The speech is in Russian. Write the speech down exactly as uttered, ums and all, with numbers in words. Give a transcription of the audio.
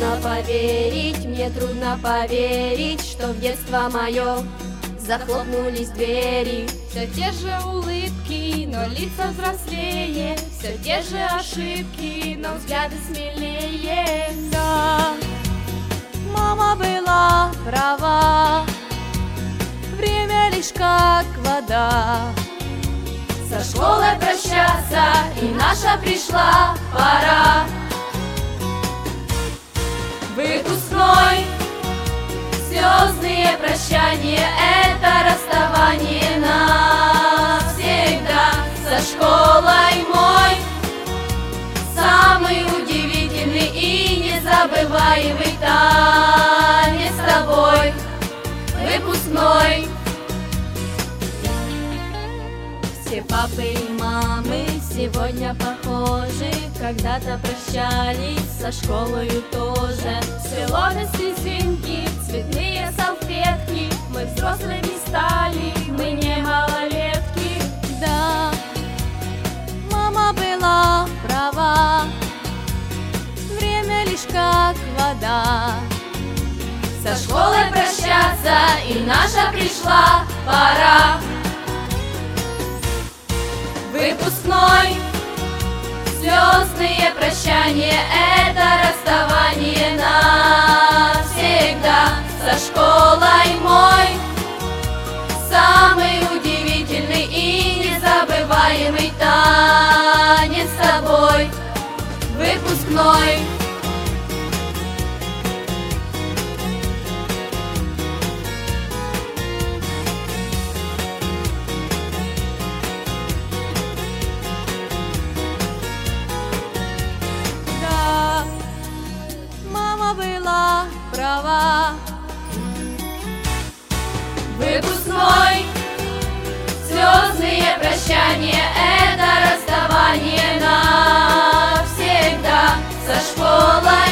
трудно поверить, мне трудно поверить, что в детство мое захлопнулись двери. Все те же улыбки, но лица взрослее, все те же ошибки, но взгляды смелее. Да, мама была права, время лишь как вода. Со школой прощаться, и наша пришла пора. Выпускной, слезные прощания, это расставание навсегда. Со школой мой самый удивительный и незабываемый танец с тобой. Выпускной. Все папы и мамы сегодня похожи, когда-то прощались со школою тоже. Целовые слезинки, цветные салфетки, мы взрослыми стали, мы не малолетки. Да, мама была права, время лишь как вода. Со школой прощаться, и наша пришла пора. Выпускной, слезные прощания, это расставание навсегда. Со школой мой самый удивительный и незабываемый танец с тобой. Выпускной. Была права. Выпускной, слезные прощания, это расставание навсегда. Со школой